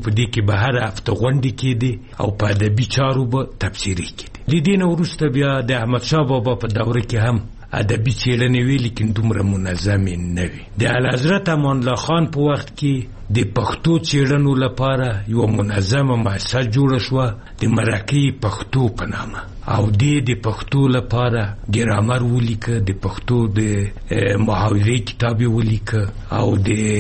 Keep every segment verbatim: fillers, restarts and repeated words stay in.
په دې کې به هر هفته غونډې کېدې او په ادبي چارو به تبصرې کېدې. د دې نه وروسته بیا د احمدشاه بابا په دوره کې هم ادبي څېړنې وي، لیکن دومره منظمې نه وي. د اعلیحضرت امان الله خان په وخت کې د پښتو څېړنو لپاره یوه منظمه مؤسسه جوړه شوه د مرکې پښتو په نامه، او دې د پښتو لپاره ګرامر ولیکه، د پښتو د محاورې کتاب ولیکه، او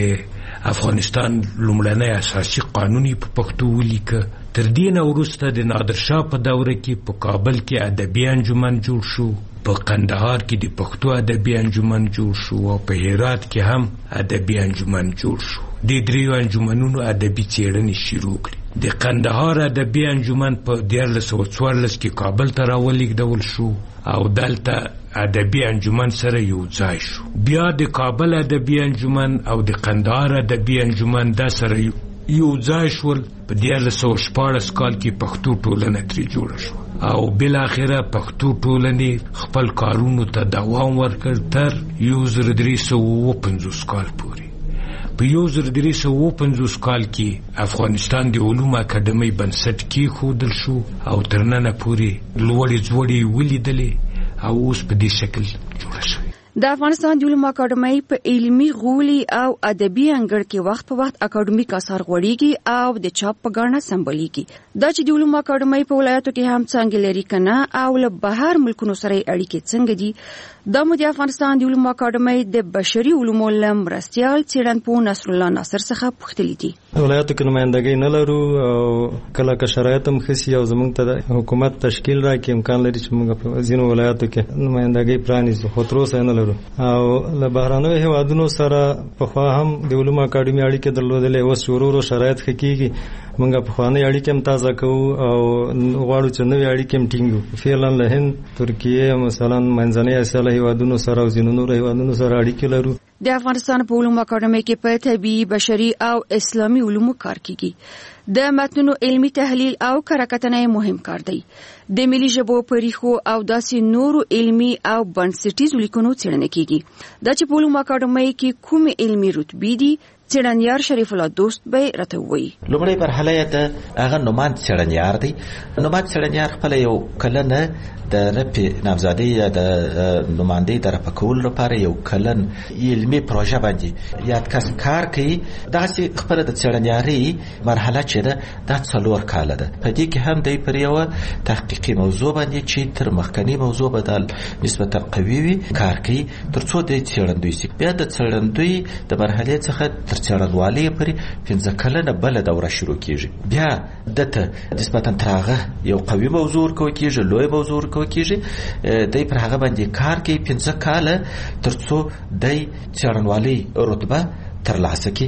د افغانستان لومړنی اساسي قانون په پښتو ولیکه. تر دې نه وروسته د نادرشاه په دوره کې په کابل کې ادبي انجمن جوړ شو، په قندهار کې د پښتو ادبي انجمن جوړ شو، او په هرات کې هم ادبي انجمن جوړ شو. د دریو انجمنونو ادبي څېړنې شروع کړې. د قندهار ادبي انجمن په دیارلس سوه څوارلس کې کابل ته راولېږدول شو او دلته ادبي انجمن سره یو ځای شو. بیا د کابل ادبي انجمن او د قندهار ادبي انجمن دا سره یو ځای شول. په دیارلس سوه شپاړس کال کې پښتو ټولنه ترې جوړه شوه او بالاخره پښتو ټولنې خپل کارونو ته دوام ورکړ تر یو زر درې سوه اووه پنځوس کال پورې. په یو زر درې سوه اووه پنځوس کال کې افغانستان د علومو اکاډمۍ بنسټ کېښودل شو او تر ننه پورې لوړې ځوړې ولیدلې او اوس په دې شکل جوړه شوې. د افغانستان د علومو اکاډمۍ په علمي غولي او ادبي انګړ کې وخت په وخت اکاډمیک اثار غوړېږي او د چاپ په ګاڼه سمبلېږي. دا چې د علومو اکاډمۍ په ولایتو کې هم څنګه لري کنه او له بهر ملکونو سره اړیکې څنګه دي، دا مو د افغانستان د علومو اکاډمۍ د بشري علومو له مرستیال څېړنپوه نصر الله ناصر څخه پوښتلي دي. ولایتو کې نمایندګۍ نه لرو او کله که شرایط هم ښه سي او زموږ ته د حکومت تشکیل راکړي، امکان لري چې موږ په ځینو ولایتو کې نمایندګۍ پرانیزو، خو تر اوسه نه لرو. او له بهرنیو هیوادونو سره پخوا هم د علومو اکاډمۍ اړیکې درلودلې، اوس ورو ورو شرایط ښه کېږي. موږ پخوانۍ اړیکې هم تازه کوو او غواړو چې نوې اړیکې هم ټینګ کړو. فعلا له هند، ترکیې، مثلا منځنۍ اسیا له هیوادونو سره او ځینو نورو هیوادونو سره اړیکې لرو. د افغانستان په علومو اکاډمۍ کې په طبي، بشري او اسلامي علومو کار کیږي. د متنونو علمي تحلیل او کره مهم کار دی. د ملي ژبو په ریښو او داسې نورو علمي او بنسټیزو لیکنو څېړنه کیږي. دا چې په علومو اکاډمۍ کې کومې علمي رتبې دي، څېړنیار شریف الله دوست به راته ووایي. لومړی مرحله یې د هغه نوماند څېړنیار دی. نوماند څېړنیار خپله یو کلنه د رپې نامزادۍ یا د نوماندۍ د رپه کولو لپاره یو کلن علمي پروژه باندې یاد کس کار کوي. داسې خپله د څېړنیارۍ مرحله چې ده دا څلور کاله ده. په دې کې هم دی پر یوه تحقیقي موضوع باندې چې تر مخکني موضوع بدل نسبتا قوي وي کار کوي تر څو د څېړندوی سي. بیا د څېړندوی د مرحلې څخه تر څېړندوالۍ پورې پنځه کلنه بله دوره شروع کېږي. بیا دته نسبتا تر هغه یو قوي موضوع ورکول کېږي، لوی موضوع ورکول کېږي. دی پر هغه باندې کار کوي پنځه کاله تر څو دی څېړنوالۍ رتبه ترلاسه کړي.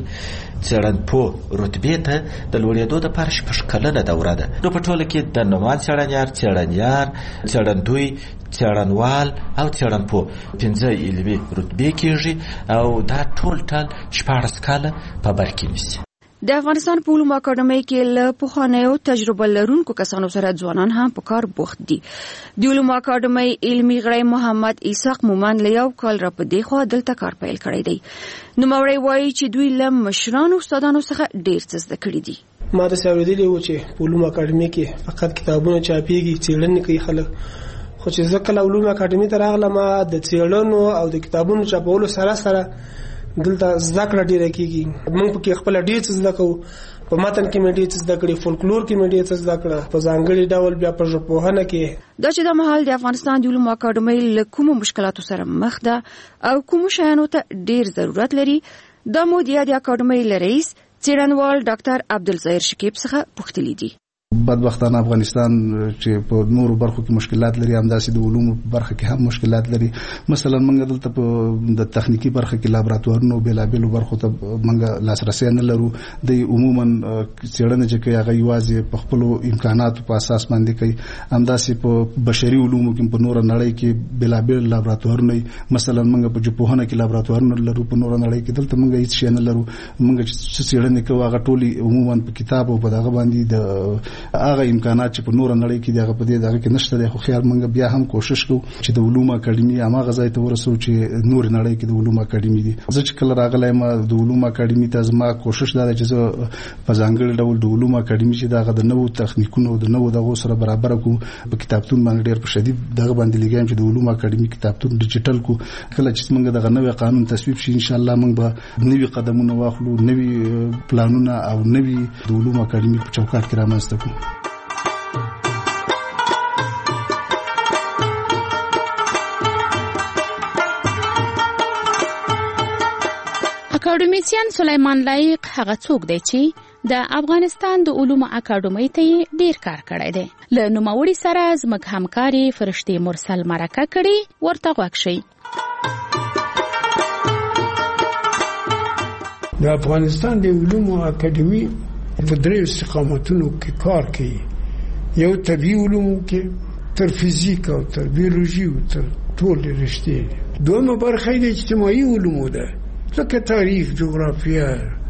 څېړنپوه رتبې ته د لوړېدو دپاره شپږ کلنه دوره ده. نو په ټوله کې د نوماند څېړنیار، څېړنیار، څېړندوی، څېړنوال او څېړنپوه پنځه علمي رتبې کېږي او دا ټول ټال شپاړس کاله په بر کې نیسي. د افغانستان په علومو اکاډمۍ کې له پخوانیو تجربه لرونکو کسانو سره ځوانان هم په کار بوخت دي. د علومو اکاډمۍ علمي غړی محمد اسحاق مومند له یو کال را په دې خوا دلته کار پیل کړی دی. نوموړی وایي چې دوی له مشرانو استادانو څخه ډېر څه زده کړي دي. ما داسې اورېدلي وو چې په علومو اکاډمۍ کې فقط کتابونه چاپېږي، څېړنې کوي خلک. خو چې زه کله علومو اکاډمۍ ته راغلم د څېړنو او د کتابونو چاپولو سره سره دلته زده کړه ډېره کېږي. موږ پکې خپله ډېر څه زده کوو. په متن کې مې ډېر څه زده کړي، فولکلور کې مې ډېر څه زده کړه، په ځانګړي ډول بیا په ژبپوهنه کې. دا چې د مهال د افغانستان د علومو اکاډمۍ له کومو مشکلاتو سره مخ ده او کومو شیانو ته ډېر ضرورت لري، دا مو د یادې اکاډمۍ له رئیس څېړنوال ډاکټر عبدالظاهر شکیب څخه پوښتلي دي. بدبختانه افغانستان چې په نورو برخو کې مشکلات لري، همداسې د علومو برخه کې هم مشکلات لري. مثلا موږ دلته په د تخنیکی برخه کې لابراتوارونو بېلابېلو برخو ته موږ لاسرسی نه لرو. د عموما څېړنه چې کوي هغه یوازې په خپلو امکاناتو په اساس باندې کوي. همداسې په بشري علومو کې په نوره نړۍ کې بېلابېل لابراتوارونه، مثلا موږ په ژبپوهنه کې لابراتوارونه لرو، په نوره نړۍ کې دلته موږ هېڅ شی نه لرو. موږ چې څېړنې کوو هغه ټولې عموما په کتاب او په دغه باندې د هغه امکانات چې په نور نړۍ کې دغه په دې دغه کې نشته دی، خو خیال موږ بیا هم کوشش کوو چې د علوم اکاډمي هغه ځای ته ورسو چې نور نړۍ کې د علوم اکاډمي دي. زه چې کله راغلایم د علوم اکاډمي ته زما کوشش دا دی چې زه په ځانګړي ډول د علوم اکاډمي چې دغه د نوو تخنیکونو د نوو دغه سره برابر کو په کتابتون باندې ډېر په شدید دغه باندې لګایم چې د علوم اکاډمي کتابتون ډیجیټل کو. کله چې موږ دغه نوې قانون تصویب شي ان شاء الله موږ به نوې قدمونه واخلو، نوې پلانونه او نوې د علوم اکاډمي په چوکاټ کې رامنځته کړو. اکاډمیسیان سلیمان لایق هغه څوک دی چې د افغانستان د علومو اکاډمۍ ته ډیر کار کړی دی. له نوموړي سره زموږ همکاري فرشتي مرسل مرکه کړي، ورته غوږ شئ. د افغانستان د علومو اکاډمي په درې استقامتونو کې کار کوي. یو طبي علومو کې تر فزیک او تر بیولوژي او تر ټولې رشتې. دویمه برخه د اجتماعي علومو ده، لکه تاریخ، جغرافیه،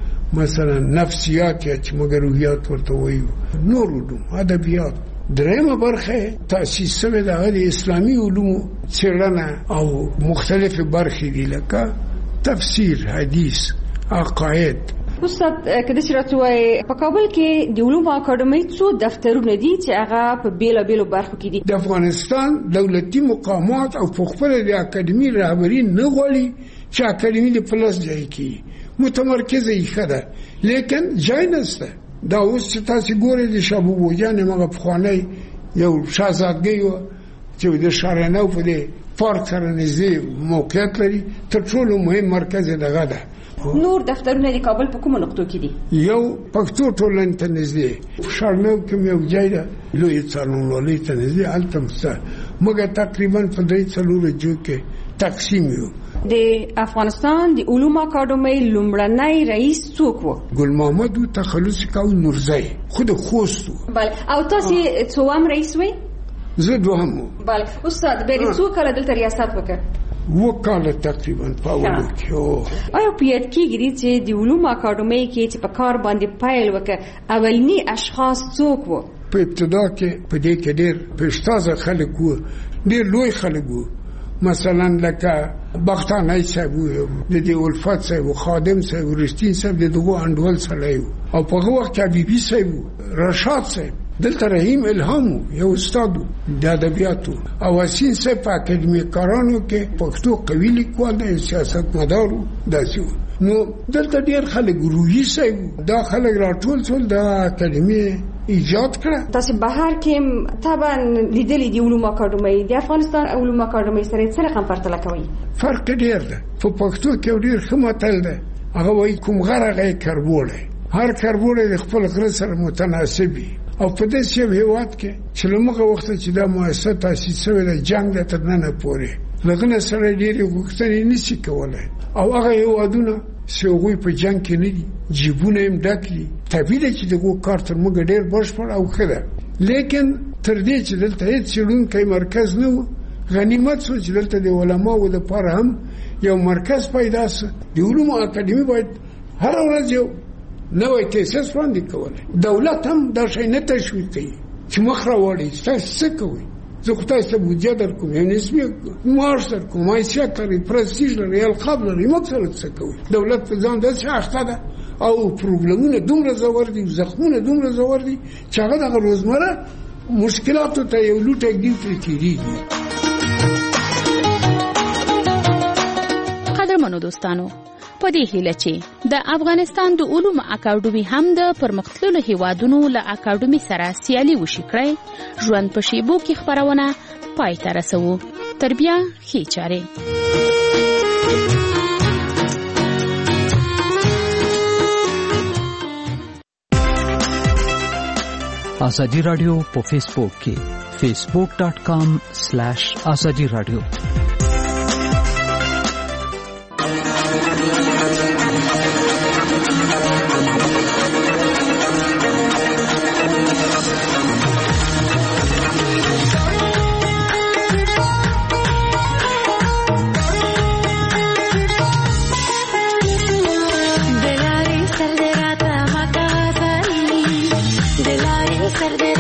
مثلا نفسیات یا چې موږ روحیات ورته وایو، نور علوم، ادبیات. دریمه برخه تاسیس شوې ده د اسلامي علومو څېړنه او مختلفې برخې دي لکه تفسیر، حدیث، عقاید. استاد کله چې راځوي په کابل کې د علومو اکاډمۍ څو دفترونه دي چې هغه په بیلو بیلو برخو کې دي؟ د افغانستان دولتي مقامات او په خپل د اکاډمي رهبري نه غواړي چې اکاډمي د پلس ځای کې متمرکزه یې ده، لیکن ځای نشته. دا اوس چې تاسو ګورئ د شابو جان هغه پخوانی یو شاهزادګي و چې د شارنو په دې پارک سره نږدې موقعیت لري، تر ټولو مهم مرکز دغه ده. نور دفترونه د کابل په کومو نقطو کې دي؟ یو پښتو ټولنې ته نږدې شارنو کې یو ځای ده، لوی څارنوالۍ ته نږدې، هلته مسته موږ تقریبا په درې څلورو جو کې تقسیم یو. د افغانستان د علومو اکاډمۍ لومړنی رئیس څوک و؟ ګل محمد تخلص کاو نورزی، خود خوست. بله. او تاسو څوم رئیس وئ؟ زه دوهم. بله. استاد بری څو کله دلته ریاست وکړ؟ وکاله تقریبا په اولو کې. آیا په یاد کېږي چې د علومو اکاډمۍ کې چې په کار باندې پیل وکړ اولني اشخاص څوک وو؟ په ابتدا کې په دې کې ډېر پیشتازه خلک وو، ډېر لوی خلک وو، مثلا لکه بختانی صاحب وو، د دې الفت صاحب، خادم صاحب، رشتین صاحب، د دغو انډول سړی وو. او په هغه وخت کې حبیبي صاحب وو، رشاد صاحب، دلته رحیم الهام یو استاد د ادبیاتو، او حسین صاحب په اکاډمي کارانو کې پښتو قوي لیکوال دی، سیاست مدار داسې وو. نو دلته ډېر خلک، روحي صاحب، دا خلک راټول شول، د اکاډمي ایجاد کړه. تاسو بهر کې طبعا لیدلې دی علومو اکاډمۍ د افغانستان علومو اکاډمۍ سره څه رقم پرتله کوي؟ فرق ډېر ده. په پښتو کې ډېر ښه متل ده، هغه وایي کوم غره غي کربوړی، هر کربوړی د خپل غره سره متناسب وي. او په دې یو هیواد کې چې لمغه وخت چې دا مؤسسه تاسیس شوې ده، جنگ د ترننه پورې لغنه سره ډېرې غوښتنې نشي کولای. او هغه هیوادونه چې هغوی په جنگ کې نه دي، جیبونه یې ډک دي، طبیعي ده چې دغو کار تر موږ ډېر بشپړ او ښه ده. لیکن تر دې چې دلته هېڅ څېړونکی مرکز نه و، غنیمت شو چې دلته د علماو دپاره هم یو مرکز پیدا شو. د علومو اکاډمي باید هره ورځ یو نوی تاسیس وړاندې کولی. دولت هم دا شی نه تشویق کوي چې مخ راوړي چې تاسو څه کوئ. زه خو تاسو ته بودجه درکوم، یو نسبي معاش درکوم، حیثیت لري، پرستیژ لري، القاب لري، موږ سره څه کوئ. دولت په ځان داسې اخته ده او پروبلمونه دومره زور دي، زخمونه دومره زور دي چې هغه دغه روزمره مشکلاتو ته یو لوټ اږدي پرې کېږي. قدرمنو دوستانو، په دې هیله چې د افغانستان د علومو اکاډمي هم د پرمختللو هیوادونو له اکاډمي سره سیالي وشي کړئ، ژوند په شیبو کې خپرونه پای ته رسوو. تر بیا ښې چارې. آزادی رادیو په فیسبوک کې فیسبوک ډاٹ کام سلیش آزادی رادیو. Ser de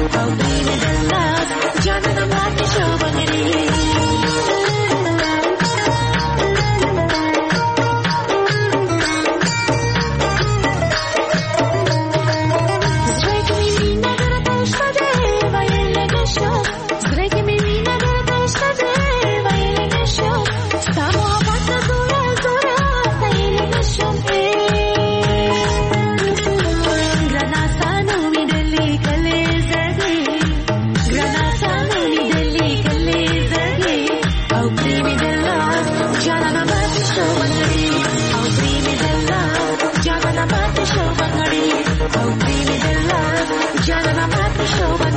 Show